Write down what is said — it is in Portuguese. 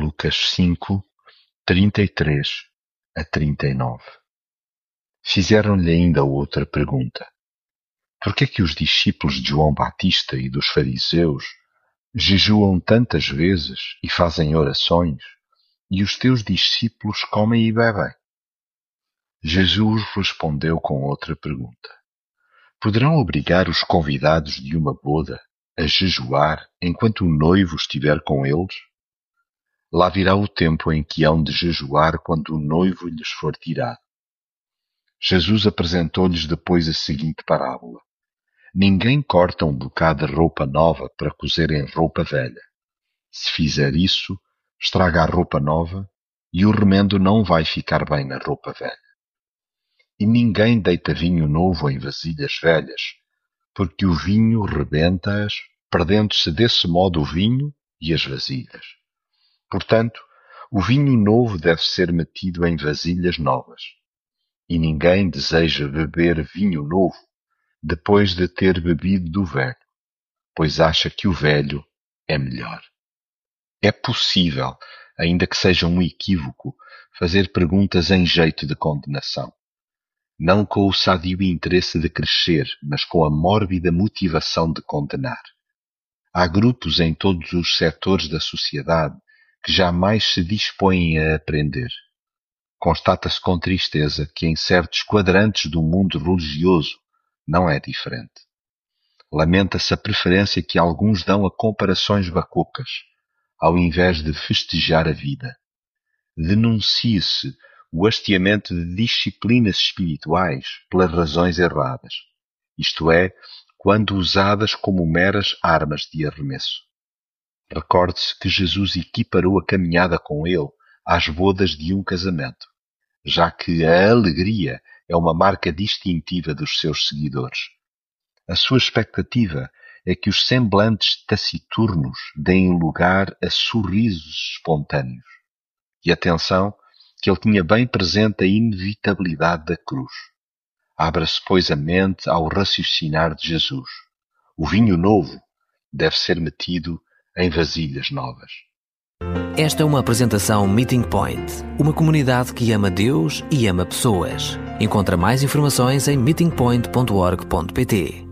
Lucas 5, 33 a 39. Fizeram-lhe ainda outra pergunta. Por que é que os discípulos de João Batista e dos fariseus jejuam tantas vezes e fazem orações, e os teus discípulos comem e bebem? Jesus respondeu com outra pergunta. Poderão obrigar os convidados de uma boda a jejuar enquanto o noivo estiver com eles? Lá virá o tempo em que hão de jejuar quando o noivo lhes for tirado. Jesus apresentou-lhes depois a seguinte parábola. Ninguém corta um bocado de roupa nova para cozer em roupa velha. Se fizer isso, estraga a roupa nova e o remendo não vai ficar bem na roupa velha. E ninguém deita vinho novo em vasilhas velhas, porque o vinho rebenta-as, perdendo-se desse modo o vinho e as vasilhas. Portanto, o vinho novo deve ser metido em vasilhas novas. E ninguém deseja beber vinho novo depois de ter bebido do velho, pois acha que o velho é melhor. É possível, ainda que seja um equívoco, fazer perguntas em jeito de condenação. Não com o sadio interesse de crescer, mas com a mórbida motivação de condenar. Há grupos em todos os setores da sociedade que jamais se dispõem a aprender. Constata-se com tristeza que em certos quadrantes do mundo religioso não é diferente. Lamenta-se a preferência que alguns dão a comparações bacocas, ao invés de festejar a vida. Denuncia-se o hasteamento de disciplinas espirituais pelas razões erradas, isto é, quando usadas como meras armas de arremesso. Recorde-se que Jesus equiparou a caminhada com ele às bodas de um casamento, já que a alegria é uma marca distintiva dos seus seguidores. A sua expectativa é que os semblantes taciturnos deem lugar a sorrisos espontâneos. E atenção, que ele tinha bem presente a inevitabilidade da cruz. Abra-se, pois, a mente ao raciocinar de Jesus. O vinho novo deve ser metido em vasilhas novas. Esta é uma apresentação Meeting Point, uma comunidade que ama Deus e ama pessoas. Encontra mais informações em meetingpoint.org.pt.